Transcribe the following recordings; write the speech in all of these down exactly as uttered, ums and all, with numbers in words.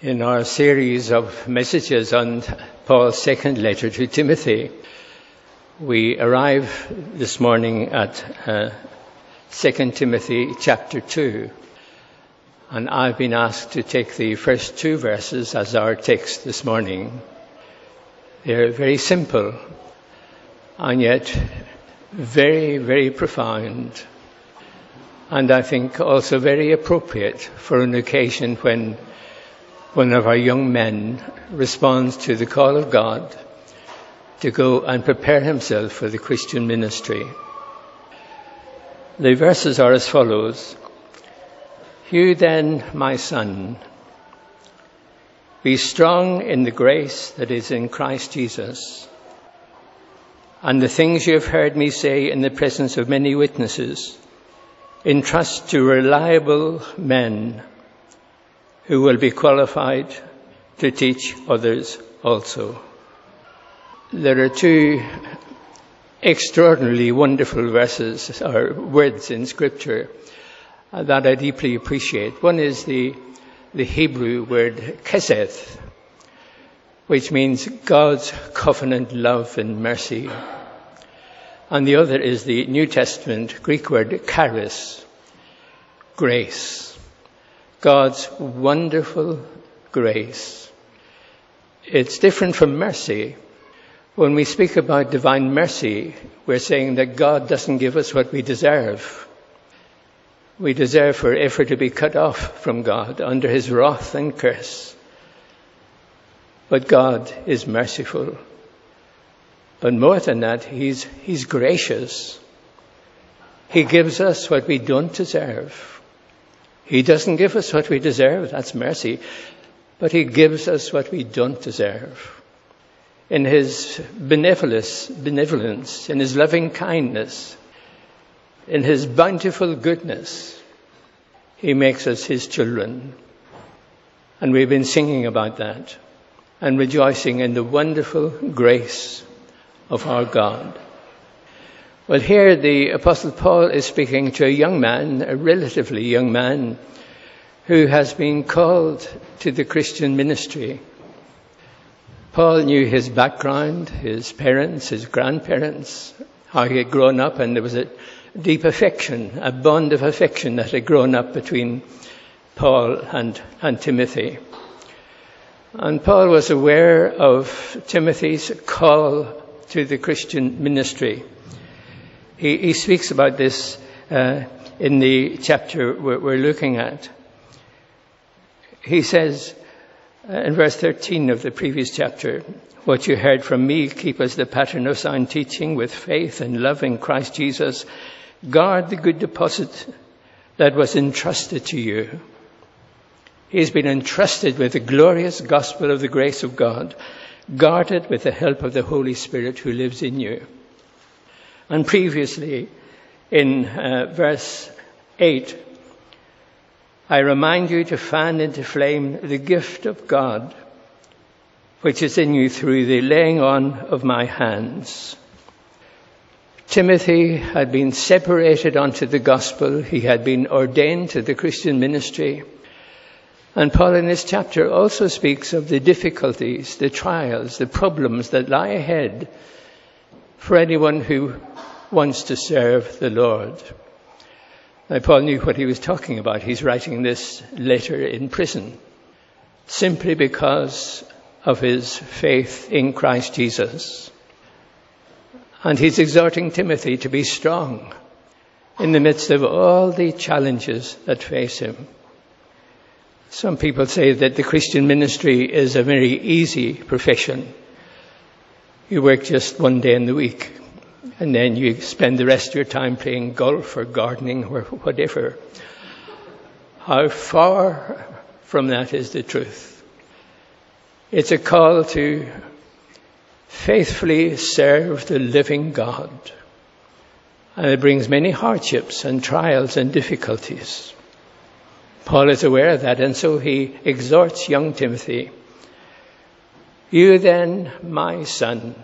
In our series of messages on Paul's second letter to Timothy, we arrive this morning at uh, Second Timothy chapter two. And I've been asked to take the first two verses as our text this morning. They're very simple and yet very, very profound. And I think also very appropriate for an occasion when one of our young men responds to the call of God to go and prepare himself for the Christian ministry. The verses are as follows. You then, my son, be strong in the grace that is in Christ Jesus. And the things you have heard me say in the presence of many witnesses, entrust to reliable men who will be qualified to teach others also. There are two extraordinarily wonderful verses or words in Scripture that I deeply appreciate. One is the, the Hebrew word keseth, which means God's covenant love and mercy. And the other is the New Testament Greek word charis, grace. God's wonderful grace. It's different from mercy. When we speak about divine mercy, we're saying that God doesn't give us what we deserve. We deserve forever to be cut off from God under his wrath and curse. But God is merciful. But more than that, he's, he's gracious. He gives us what we don't deserve. He doesn't give us what we deserve, that's mercy, but he gives us what we don't deserve. In his benevolence, benevolence, in his loving kindness, in his bountiful goodness, he makes us his children. And we've been singing about that and rejoicing in the wonderful grace of our God. Well, here the Apostle Paul is speaking to a young man, a relatively young man, who has been called to the Christian ministry. Paul knew his background, his parents, his grandparents, how he had grown up, and there was a deep affection, a bond of affection that had grown up between Paul and, and Timothy. And Paul was aware of Timothy's call to the Christian ministry. He, he speaks about this uh, in the chapter we're, we're looking at. He says uh, in verse thirteen of the previous chapter, what you heard from me, keep as the pattern of sound teaching with faith and love in Christ Jesus. Guard the good deposit that was entrusted to you. He's been entrusted with the glorious gospel of the grace of God. Guard it with the help of the Holy Spirit who lives in you. And previously, in uh, verse eight, I remind you to fan into flame the gift of God, which is in you through the laying on of my hands. Timothy had been separated unto the gospel. He had been ordained to the Christian ministry. And Paul in this chapter also speaks of the difficulties, the trials, the problems that lie ahead for anyone who wants to serve the Lord. Now, Paul knew what he was talking about. He's writing this letter in prison simply because of his faith in Christ Jesus. And he's exhorting Timothy to be strong in the midst of all the challenges that face him. Some people say that the Christian ministry is a very easy profession. You work just one day in the week, and then you spend the rest of your time playing golf or gardening or whatever. How far from that is the truth. It's a call to faithfully serve the living God. And it brings many hardships and trials and difficulties. Paul is aware of that, and so he exhorts young Timothy. You then, my son,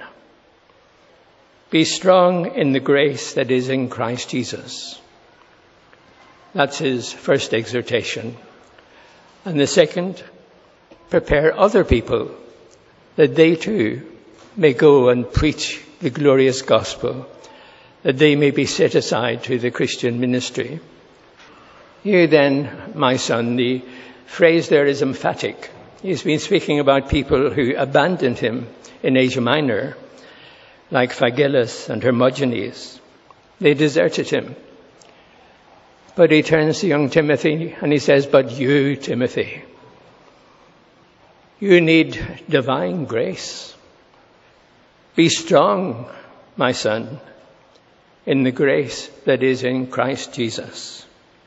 be strong in the grace that is in Christ Jesus. That's his first exhortation. And the second, prepare other people that they too may go and preach the glorious gospel, that they may be set aside to the Christian ministry. Here then, my son, the phrase there is emphatic. He's been speaking about people who abandoned him in Asia Minor, like Phygellus and Hermogenes. They deserted him. But he turns to young Timothy and he says, but you, Timothy, you need divine grace. Be strong, my son, in the grace that is in Christ Jesus.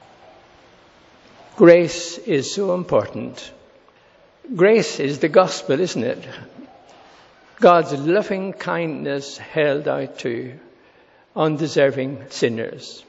Grace is so important. Grace is the gospel, isn't it? God's loving kindness held out to undeserving sinners.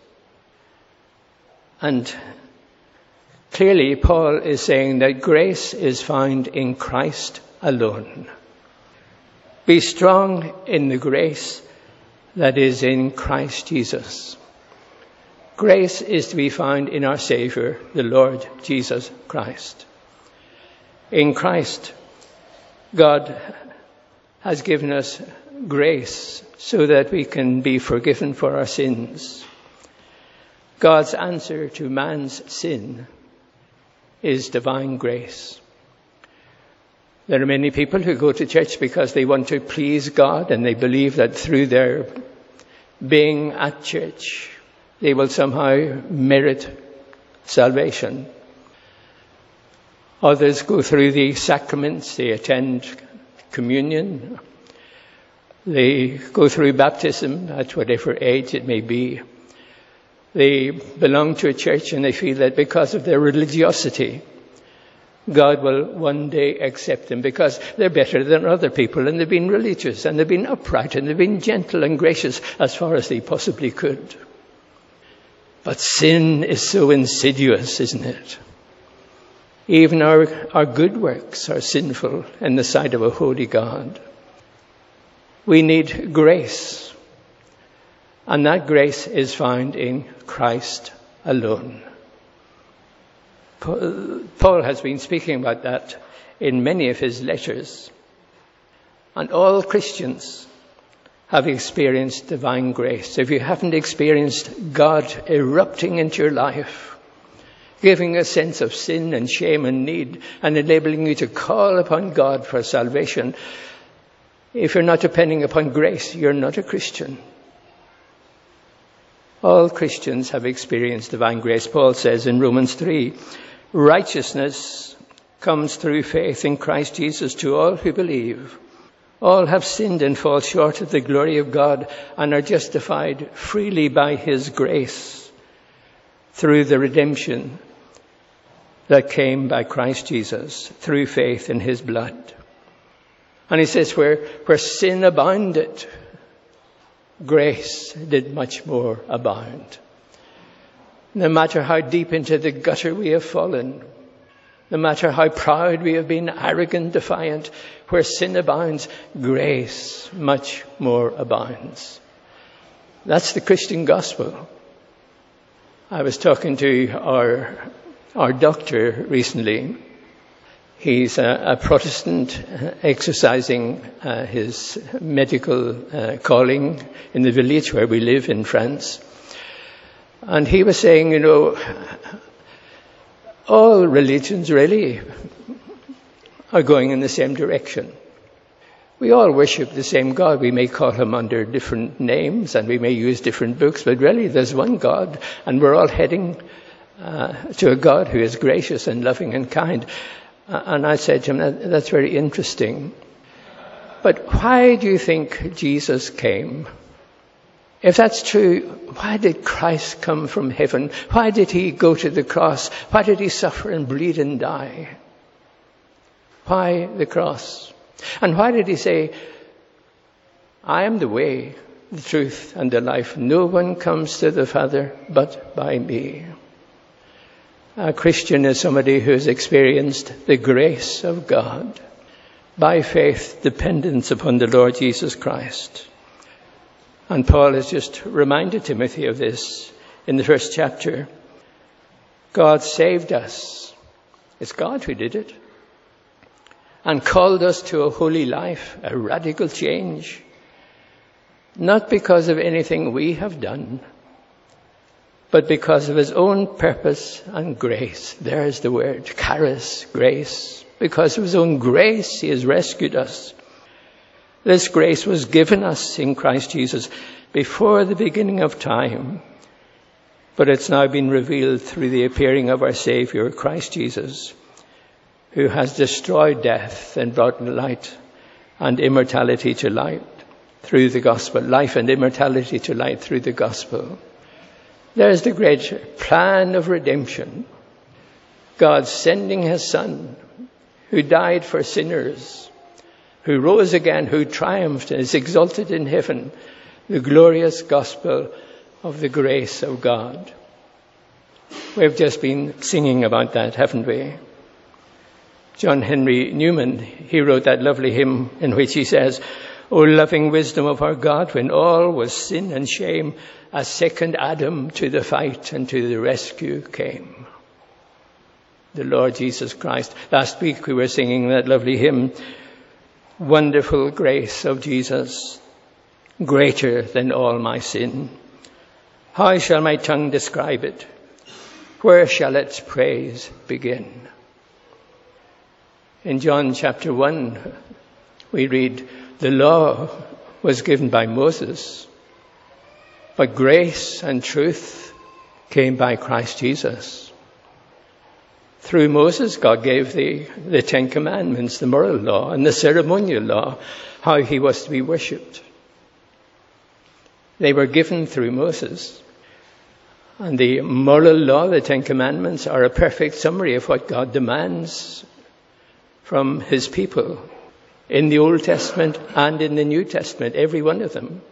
And clearly Paul is saying that grace is found in Christ alone. Be strong in the grace that is in Christ Jesus. Grace is to be found in our Savior, the Lord Jesus Christ. In Christ, God has given us grace so that we can be forgiven for our sins. God's answer to man's sin is divine grace. There are many people who go to church because they want to please God, and they believe that through their being at church, they will somehow merit salvation. Others go through the sacraments, they attend communion, they go through baptism at whatever age it may be. They belong to a church and they feel that because of their religiosity, God will one day accept them because they're better than other people and they've been religious and they've been upright and they've been gentle and gracious as far as they possibly could. But sin is so insidious, isn't it? Even our, our good works are sinful in the sight of a holy God. We need grace, and that grace is found in Christ alone. Paul has been speaking about that in many of his letters. And all Christians have experienced divine grace. If you haven't experienced God erupting into your life, giving a sense of sin and shame and need, and enabling you to call upon God for salvation, if you're not depending upon grace, you're not a Christian. All Christians have experienced divine grace. Paul says in Romans three, righteousness comes through faith in Christ Jesus to all who believe. All have sinned and fall short of the glory of God and are justified freely by his grace through the redemption that came by Christ Jesus through faith in his blood. And he says, where, where sin abounded, grace did much more abound. No matter how deep into the gutter we have fallen, no matter how proud we have been, arrogant, defiant, where sin abounds, grace much more abounds. That's the Christian gospel. I was talking to our, our doctor recently. He's a, a Protestant uh, exercising uh, his medical uh, calling in the village where we live in France. And he was saying, you know, all religions really are going in the same direction. We all worship the same God. We may call him under different names and we may use different books, but really there's one God, and we're all heading uh, to a God who is gracious and loving and kind. Uh, and I said to him, that, that's very interesting. But why do you think Jesus came? If that's true, why did Christ come from heaven? Why did he go to the cross? Why did he suffer and bleed and die? Why the cross? And why did he say, I am the way, the truth, and the life. No one comes to the Father but by me. A Christian is somebody who has experienced the grace of God by faith, dependence upon the Lord Jesus Christ. And Paul has just reminded Timothy of this in the first chapter. God saved us. It's God who did it. and called us to a holy life, a radical change, not because of anything we have done, but because of his own purpose and grace. There's the word, charis, grace. Because of his own grace, he has rescued us. This grace was given us in Christ Jesus before the beginning of time, but it's now been revealed through the appearing of our Savior, Christ Jesus, who has destroyed death and brought light and immortality to light through the gospel. Life and immortality to light through the gospel. There's the great plan of redemption. God sending his Son, who died for sinners, who rose again, who triumphed and is exalted in heaven. The glorious gospel of the grace of God. We've just been singing about that, haven't we? John Henry Newman, he wrote that lovely hymn in which he says, "O loving wisdom of our God, when all was sin and shame, a second Adam to the fight and to the rescue came." The Lord Jesus Christ. Last week we were singing that lovely hymn, "Wonderful grace of Jesus, greater than all my sin. How shall my tongue describe it? Where shall its praise begin?" In John chapter one, we read, "The law was given by Moses, but grace and truth came by Christ Jesus." Through Moses, God gave the, the Ten Commandments, the moral law, and the ceremonial law, how he was to be worshipped. They were given through Moses. And the moral law, the Ten Commandments, are a perfect summary of what God demands from his people in the Old Testament and in the New Testament, every one of them.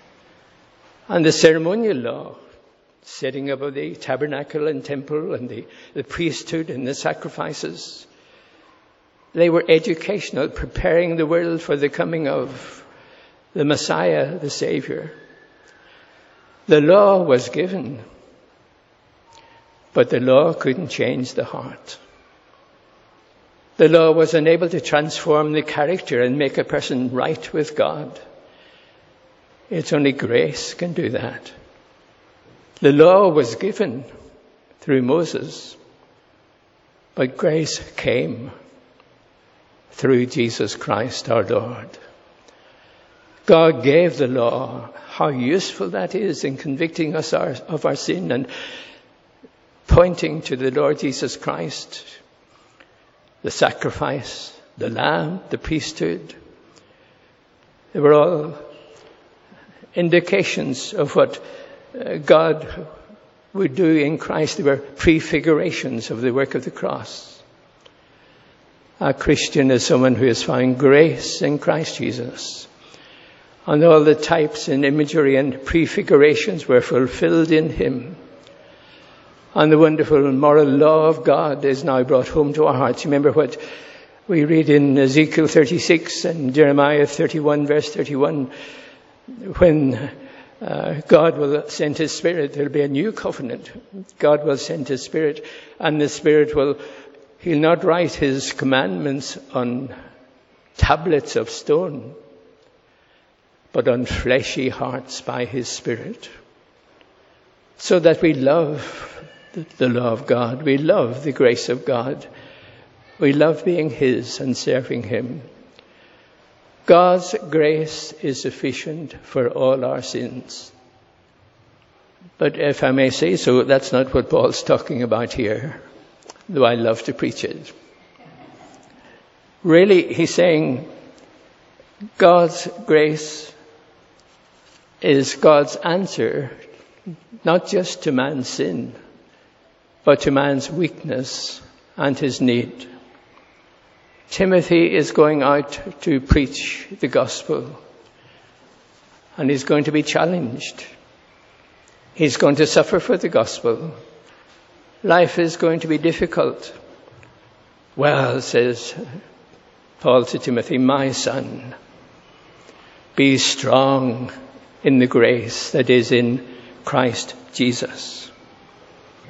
And the ceremonial law, setting up of the tabernacle and temple and the, the priesthood and the sacrifices, they were educational, preparing the world for the coming of the Messiah, the Savior. The law was given, but the law couldn't change the heart. The law was unable to transform the character and make a person right with God. It's only grace can do that. The law was given through Moses, but grace came through Jesus Christ our Lord. God gave the law. How useful that is in convicting us our, of our sin and pointing to the Lord Jesus Christ, the sacrifice, the lamb, the priesthood. They were all indications of what God would do in Christ. They were prefigurations of the work of the cross. A Christian is someone who has found grace in Christ Jesus. And all the types and imagery and prefigurations were fulfilled in him. And the wonderful moral law of God is now brought home to our hearts. Remember what we read in Ezekiel thirty-six and Jeremiah thirty-one, verse thirty-one. When uh, God will send his Spirit, there will be a new covenant. God will send his Spirit, and the Spirit will, he'll not write his commandments on tablets of stone, but on fleshy hearts by his Spirit. So that we love the law of God. We love the grace of God. We love being his and serving him. God's grace is sufficient for all our sins. But if I may say so, that's not what Paul's talking about here, though I love to preach it. Really, he's saying God's grace is God's answer, not just to man's sin, but to man's weakness and his need. Timothy is going out to preach the gospel, and he's going to be challenged. He's going to suffer for the gospel. Life is going to be difficult. Well, says Paul to Timothy, my son, be strong in the grace that is in Christ Jesus.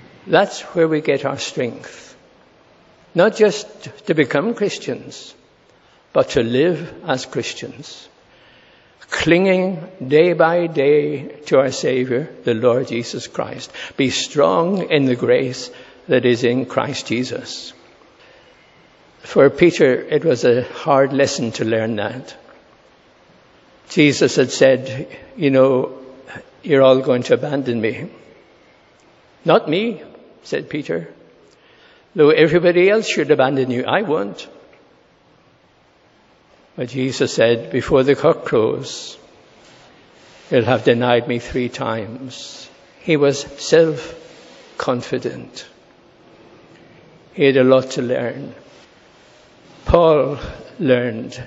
That's where we get our strength. Not just to become Christians, but to live as Christians, clinging day by day to our Saviour, the Lord Jesus Christ. Be strong in the grace that is in Christ Jesus. For Peter, it was a hard lesson to learn that. Jesus had said, you know, you're all going to abandon me. Not me, said Peter. Though everybody else should abandon you, I won't. But Jesus said, before the cock crows, you'll have denied me three times. He was self-confident. He had a lot to learn. Paul learned.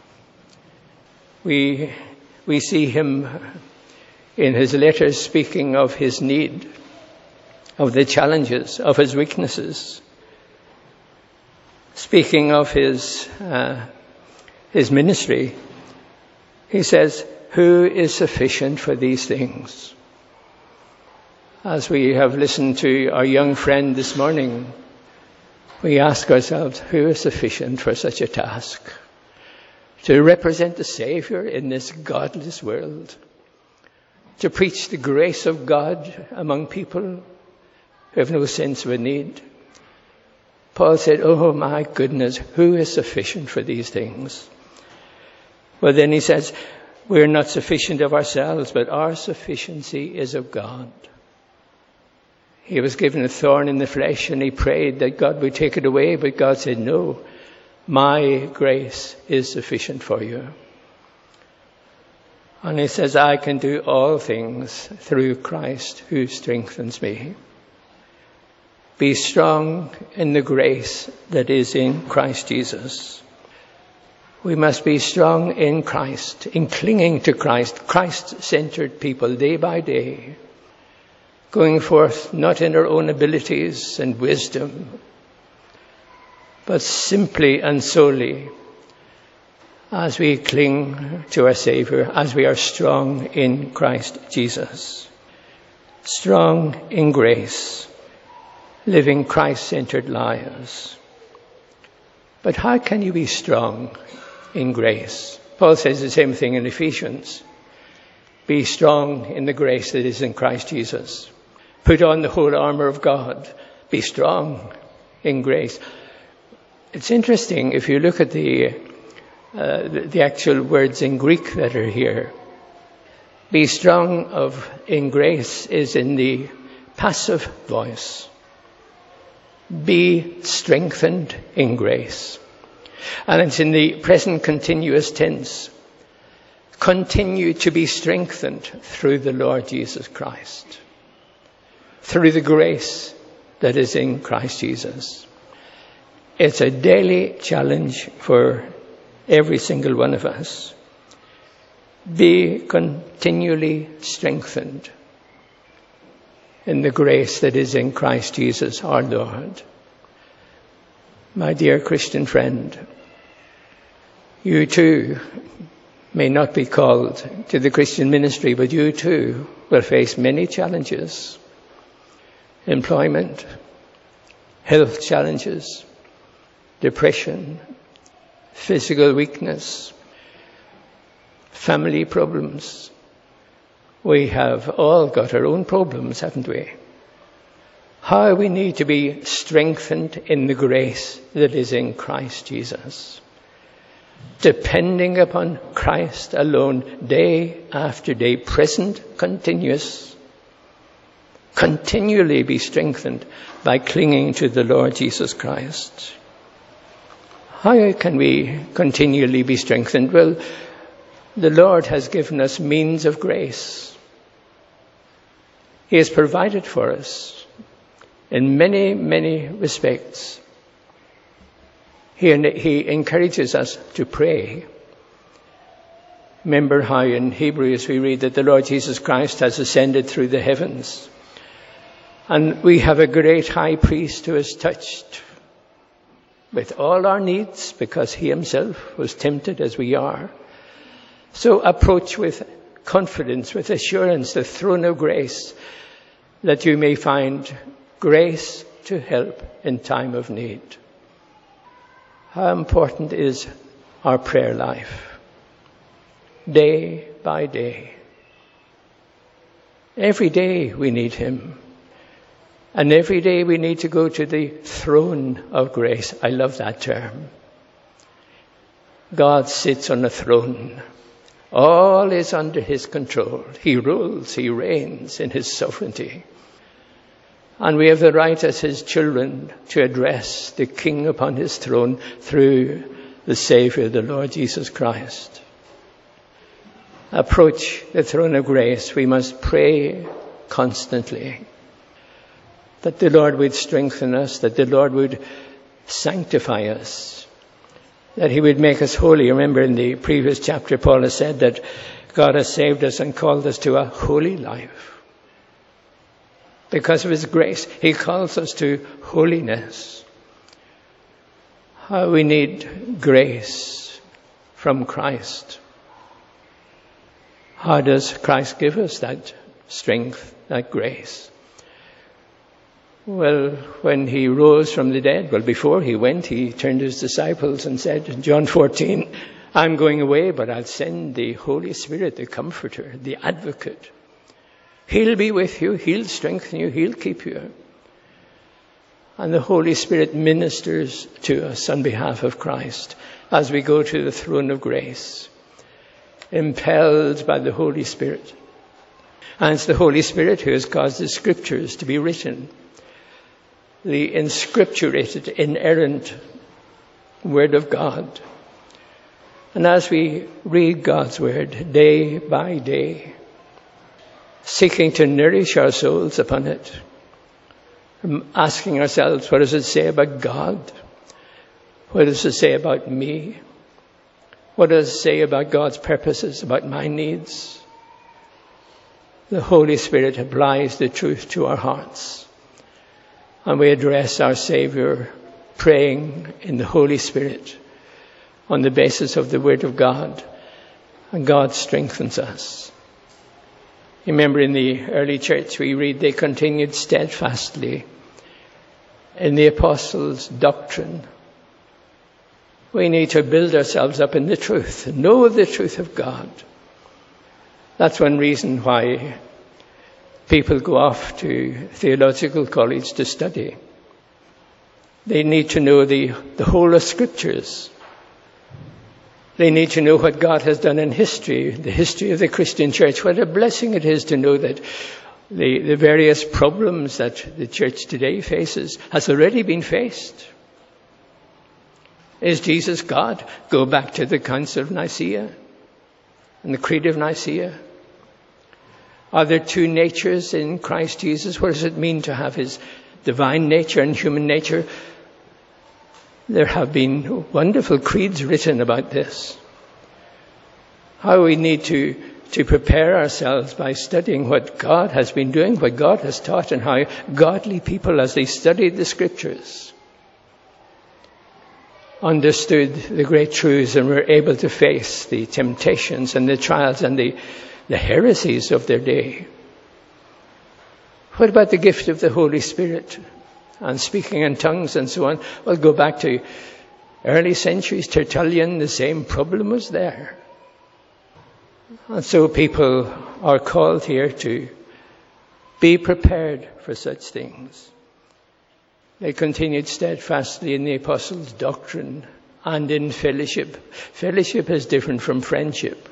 We, we see him in his letters speaking of his need, of the challenges, of his weaknesses, speaking of his uh, his ministry. He says, who is sufficient for these things? As we have listened to our young friend this morning, we ask ourselves, who is sufficient for such a task? To represent the Saviour in this godless world, to preach the grace of God among people who have no sense of a need. Paul said, oh my goodness, who is sufficient for these things? Well, then he says, we're not sufficient of ourselves, but our sufficiency is of God. He was given a thorn in the flesh and he prayed that God would take it away, but God said, no, my grace is sufficient for you. And he says, I can do all things through Christ who strengthens me. Be strong in the grace that is in Christ Jesus. We must be strong in Christ, in clinging to Christ, Christ-centered people day by day, going forth not in our own abilities and wisdom, but simply and solely as we cling to our Saviour, as we are strong in Christ Jesus. Strong in grace, living Christ-centered lives. But how can you be strong in grace? Paul says the same thing in Ephesians. Be strong in the grace that is in Christ Jesus. Put on the whole armour of God. Be strong in grace. It's interesting if you look at the, uh, the the actual words in Greek that are here. Be strong of in grace is in the passive voice. Be strengthened in grace. And it's in the present continuous tense. Continue to be strengthened through the Lord Jesus Christ. Through the grace that is in Christ Jesus. It's a daily challenge for every single one of us. Be continually strengthened in the grace that is in Christ Jesus our Lord. My dear Christian friend, you too may not be called to the Christian ministry, but you too will face many challenges. Employment, health challenges, depression, physical weakness, family problems. We have all got our own problems, haven't we? How we need to be strengthened in the grace that is in Christ Jesus. Depending upon Christ alone, day after day, present, continuous. Continually be strengthened by clinging to the Lord Jesus Christ. How can we continually be strengthened? Well, the Lord has given us means of grace. He has provided for us in many, many respects. He, he encourages us to pray. Remember how in Hebrews we read that the Lord Jesus Christ has ascended through the heavens. And we have a great high priest who is touched with all our needs because he himself was tempted as we are. So approach with confidence, with assurance, the throne of grace, that you may find grace to help in time of need. How important is our prayer life, day by day. Every day we need him. And every day we need to go to the throne of grace. I love that term. God sits on a throne. All is under his control. He rules, he reigns in his sovereignty. And we have the right as his children to address the King upon his throne through the Savior, the Lord Jesus Christ. Approach the throne of grace. We must pray constantly that the Lord would strengthen us, that the Lord would sanctify us, that he would make us holy. Remember in the previous chapter, Paul has said that God has saved us and called us to a holy life. Because of his grace, he calls us to holiness. How we need grace from Christ. How does Christ give us that strength, that grace? Well, when he rose from the dead, well, before he went, he turned to his disciples and said, in John fourteen, I'm going away, but I'll send the Holy Spirit, the Comforter, the Advocate. He'll be with you, he'll strengthen you, he'll keep you. And the Holy Spirit ministers to us on behalf of Christ as we go to the throne of grace, impelled by the Holy Spirit. And it's the Holy Spirit who has caused the scriptures to be written. The inscripturated, inerrant Word of God. And as we read God's Word day by day, seeking to nourish our souls upon it, asking ourselves, what does it say about God? What does it say about me? What does it say about God's purposes, about my needs? The Holy Spirit applies the truth to our hearts. And we address our Savior praying in the Holy Spirit on the basis of the Word of God. And God strengthens us. Remember in the early church we read they continued steadfastly in the apostles' doctrine. We need to build ourselves up in the truth, know the truth of God. That's one reason why people go off to theological college to study. They need to know the, the whole of Scriptures. They need to know what God has done in history, the history of the Christian church. What a blessing it is to know that the, the various problems that the church today faces has already been faced. Is Jesus God? Go back to the Council of Nicaea and the Creed of Nicaea. Are there two natures in Christ Jesus? What does it mean to have his divine nature and human nature? There have been wonderful creeds written about this. How we need to, to prepare ourselves by studying what God has been doing, what God has taught, and how godly people, as they studied the Scriptures, understood the great truths and were able to face the temptations and the trials and the the heresies of their day. What about the gift of the Holy Spirit and speaking in tongues and so on? Well, go back to early centuries, Tertullian, the same problem was there. And so people are called here to be prepared for such things. They continued steadfastly in the apostles' doctrine and in fellowship. Fellowship is different from friendship.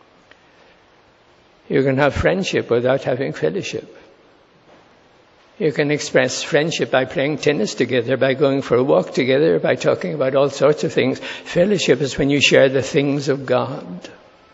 You can have friendship without having fellowship. You can express friendship by playing tennis together, by going for a walk together, by talking about all sorts of things. Fellowship is when you share the things of God.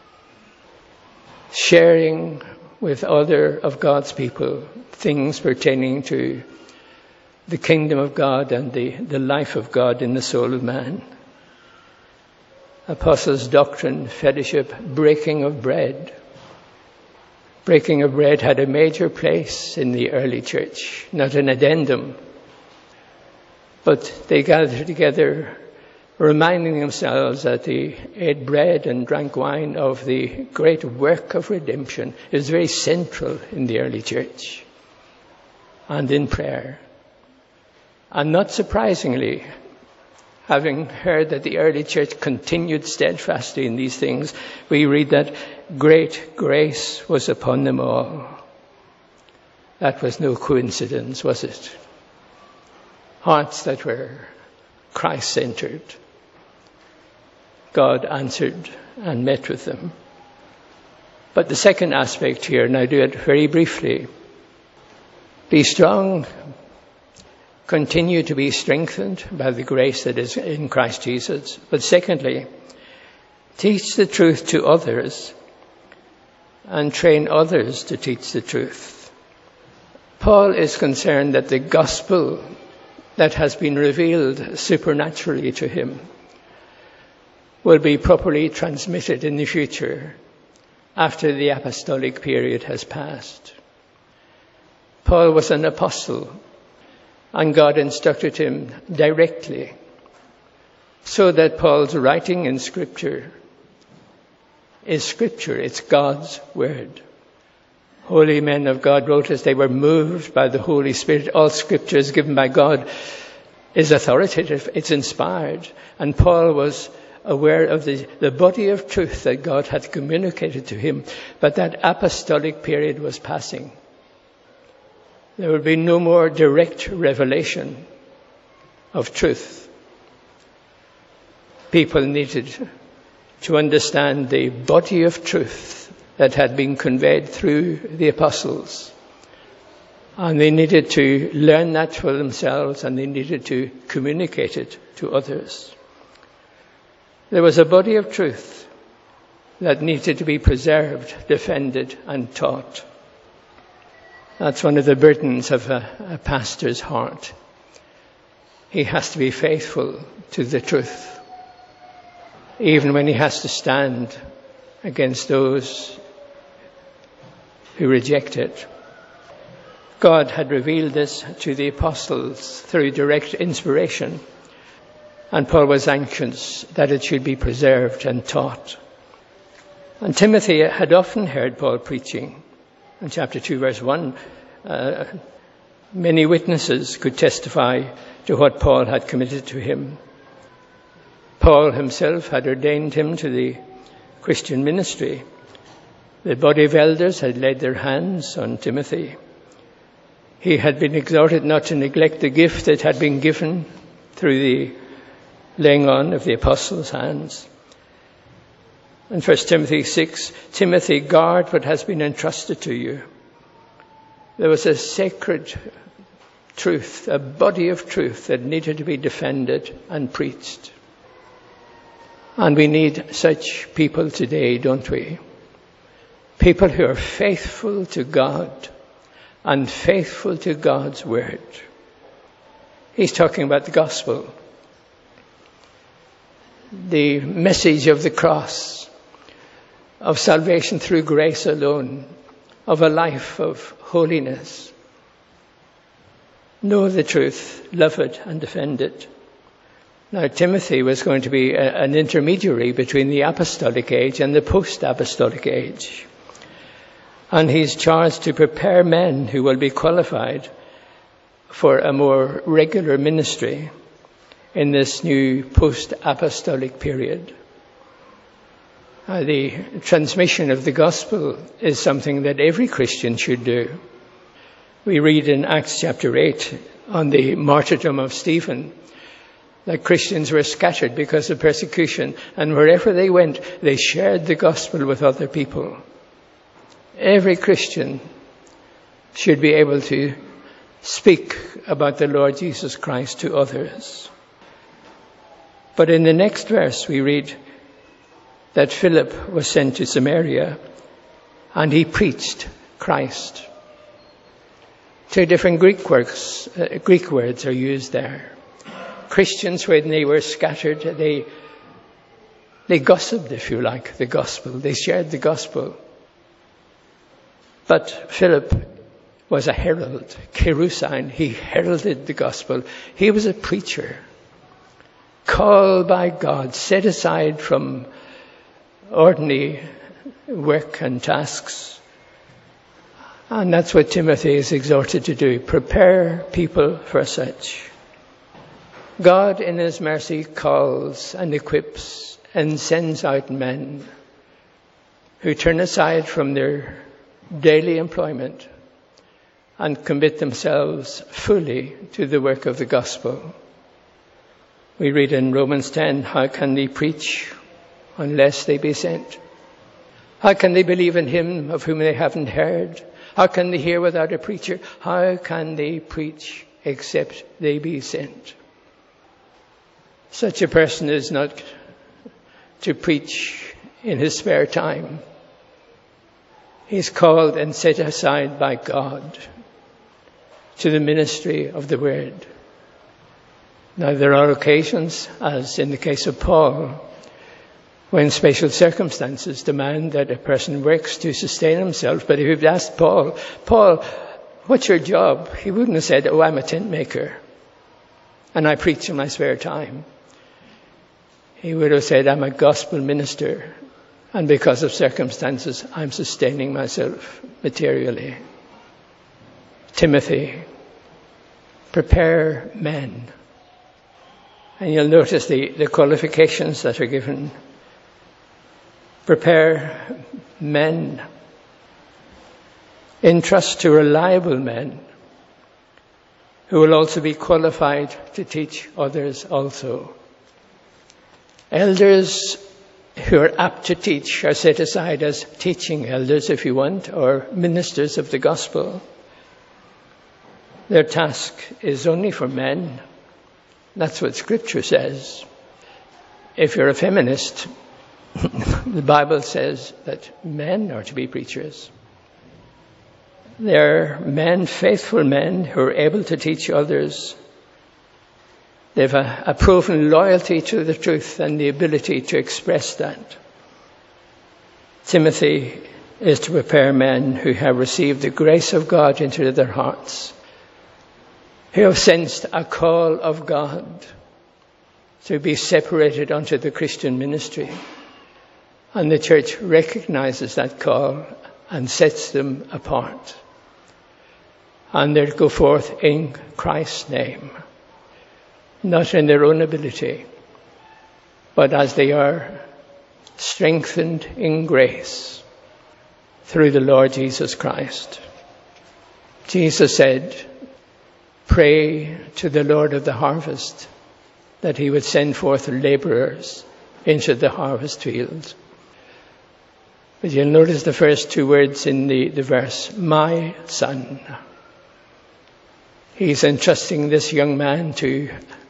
Sharing with other of God's people things pertaining to the kingdom of God and the, the life of God in the soul of man. Apostles' doctrine, fellowship, breaking of bread. Breaking of bread had a major place in the early church, not an addendum. But they gathered together, reminding themselves that they ate bread and drank wine of the great work of redemption. It was very central in the early church and in prayer. And not surprisingly, having heard that the early church continued steadfastly in these things, we read that great grace was upon them all. That was no coincidence, was it? Hearts that were Christ-centered. God answered and met with them. But the second aspect here, and I do it very briefly, be strong, continue to be strengthened by the grace that is in Christ Jesus. But secondly, teach the truth to others and train others to teach the truth. Paul is concerned that the gospel that has been revealed supernaturally to him will be properly transmitted in the future after the apostolic period has passed. Paul was an apostle, and God instructed him directly, so that Paul's writing in Scripture is Scripture. It's God's Word. Holy men of God wrote as they were moved by the Holy Spirit. All Scripture is given by God, is authoritative, it's inspired. And Paul was aware of the, the body of truth that God had communicated to him, but that apostolic period was passing. There would be no more direct revelation of truth. People needed to understand the body of truth that had been conveyed through the apostles. And they needed to learn that for themselves, and they needed to communicate it to others. There was a body of truth that needed to be preserved, defended, and taught. That's one of the burdens of a, a pastor's heart. He has to be faithful to the truth, even when he has to stand against those who reject it. God had revealed this to the apostles through direct inspiration, and Paul was anxious that it should be preserved and taught. And Timothy had often heard Paul preaching. In chapter two, verse one, uh, many witnesses could testify to what Paul had committed to him. Paul himself had ordained him to the Christian ministry. The body of elders had laid their hands on Timothy. He had been exhorted not to neglect the gift that had been given through the laying on of the apostles' hands. In First Timothy six, Timothy, guard what has been entrusted to you. There was a sacred truth, a body of truth that needed to be defended and preached. And we need such people today, don't we? People who are faithful to God and faithful to God's Word. He's talking about the gospel, the message of the cross, of salvation through grace alone, of a life of holiness. Know the truth, love it, and defend it. Now, Timothy was going to be a, an intermediary between the apostolic age and the post-apostolic age. And he's charged to prepare men who will be qualified for a more regular ministry in this new post-apostolic period. Uh, the transmission of the gospel is something that every Christian should do. We read in Acts chapter eight on the martyrdom of Stephen that Christians were scattered because of persecution, and wherever they went, they shared the gospel with other people. Every Christian should be able to speak about the Lord Jesus Christ to others. But in the next verse we read that Philip was sent to Samaria and he preached Christ. Two different Greek words, uh, Greek words are used there. Christians, when they were scattered, they they gossiped, if you like, the gospel. They shared the gospel. But Philip was a herald, kerusin. He heralded the gospel. He was a preacher, called by God, set aside from ordinary work and tasks. And that's what Timothy is exhorted to do. Prepare people for such. God in his mercy calls and equips and sends out men who turn aside from their daily employment and commit themselves fully to the work of the gospel. We read in Romans ten, how can they preach unless they be sent? How can they believe in him of whom they haven't heard? How can they hear without a preacher? How can they preach except they be sent? Such a person is not to preach in his spare time. He's called and set aside by God to the ministry of the word. Now, there are occasions, as in the case of Paul, when special circumstances demand that a person works to sustain himself. But if you'd asked Paul, Paul, what's your job? He wouldn't have said, oh, I'm a tent maker and I preach in my spare time. He would have said, I'm a gospel minister, and because of circumstances, I'm sustaining myself materially. Timothy, prepare men. And you'll notice the, the qualifications that are given. Prepare men. Entrust to reliable men who will also be qualified to teach others also. Elders who are apt to teach are set aside as teaching elders, if you want, or ministers of the gospel. Their task is only for men. That's what Scripture says. If you're a feminist, the Bible says that men are to be preachers. They're men, faithful men, who are able to teach others. They've a, a proven loyalty to the truth and the ability to express that. Timothy is to prepare men who have received the grace of God into their hearts, who have sensed a call of God to be separated unto the Christian ministry. And the church recognizes that call and sets them apart. And they go forth in Christ's name, not in their own ability, but as they are strengthened in grace through the Lord Jesus Christ. Jesus said, pray to the Lord of the harvest that he would send forth laborers into the harvest field. But you'll notice the first two words in the, the verse, my son. He's entrusting this young man to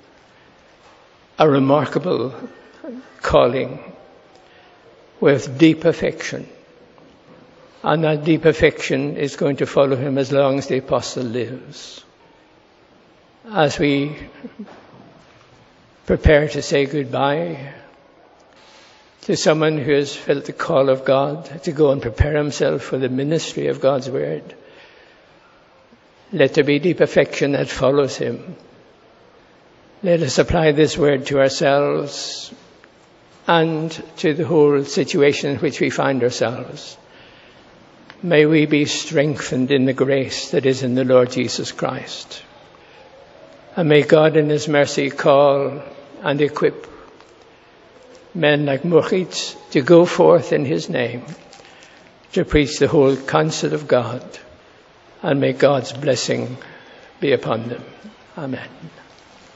a remarkable calling with deep affection. And that deep affection is going to follow him as long as the apostle lives. As we prepare to say goodbye to someone who has felt the call of God to go and prepare himself for the ministry of God's word, let there be deep affection that follows him. Let us apply this word to ourselves and to the whole situation in which we find ourselves. May we be strengthened in the grace that is in the Lord Jesus Christ. And may God in his mercy call and equip men like Moritz to go forth in his name to preach the whole counsel of God. And may God's blessing be upon them. Amen.